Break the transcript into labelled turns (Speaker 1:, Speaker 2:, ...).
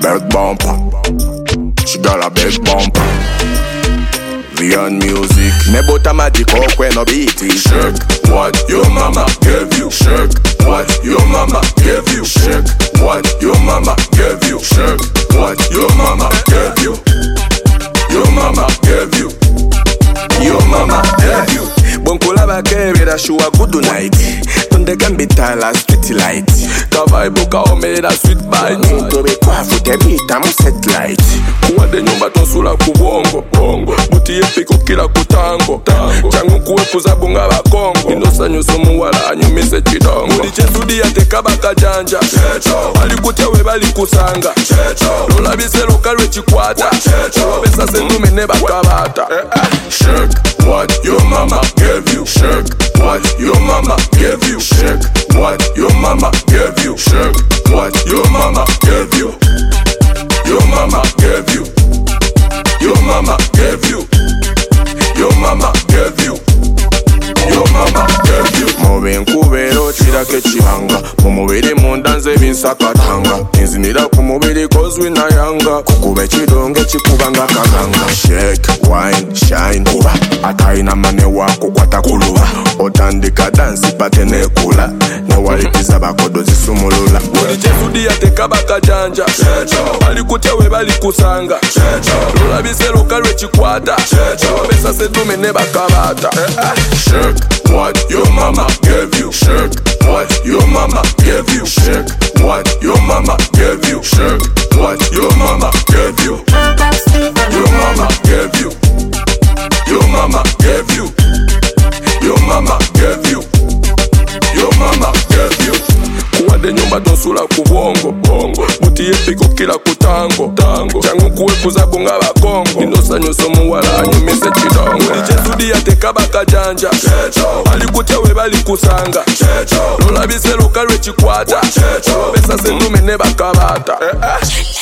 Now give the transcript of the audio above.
Speaker 1: Big bumper. She got a big bumper. Beyond music. Nebota magic when no beat it. Shake what your mama gave you. Shake what your mama gave you. Shake what your mama gave you. Shake what your mama gave you. Your mama gave you. Your mama gave you. Bonkola bakebera showa good night. Tunde gambitala street light. Kavaibu kaomera sweet bite. Ntobe kwafu tebita mu satellite. Kuwade nyumba tonsula kubongo bongo. Buti yepiko kila kutango tango. Changu kuwepuza bunga bakongo. Inosa nyuso muwala anyumise chidongo. Uli chesudi ya tekaba kajanja. Checho alikutia webali kusanga. Checho lola biselo kalwe chikwata. Checho besa sendume neba kabata. Shake what your mama gave you. Shake what your mama gave you. Shake what your mama gave you. Shake what your mama gave you. Your mama gave you. Your mama gave you. Your mama gave you. Your mama gave you. Mobe nkubero chirake chihanga. Mumubiri mundanze binsakatanga. Nzinira kumubiri kozwi na yanga. Kukube chidonge chikubanga kaganga. Shake, wine, shine, uba. Ataina mane wako kwata kuluba. Otandika dansi pate nekula. Newalitiza bakodo zisumulula. Uli chesudi ya tekaba kajanja. Checho alikutia webali kusanga. Checho lola biselo kalwe chikwata. Checho besa sedume neba kabata. Shake what your mama gave you. Shake what your mama gave you. Shake what your mama gave you. Shake what your mama gave you. Your mama gave you. Your mama gave you. Your mama gave you. Your mama gave you. Kuwade nyumba tonsula kubongo bongo. Buti yepiko kila kutango tango. Changu kuwepuza bunga bakongo. Inosa nyuso muwala anyumise chidongo. Uli chesudi ya tekaba kajanja. Checho alikutia webali kusanga. Checho lola biselo kalwe chikwata. Checho besa sendume neba kabata.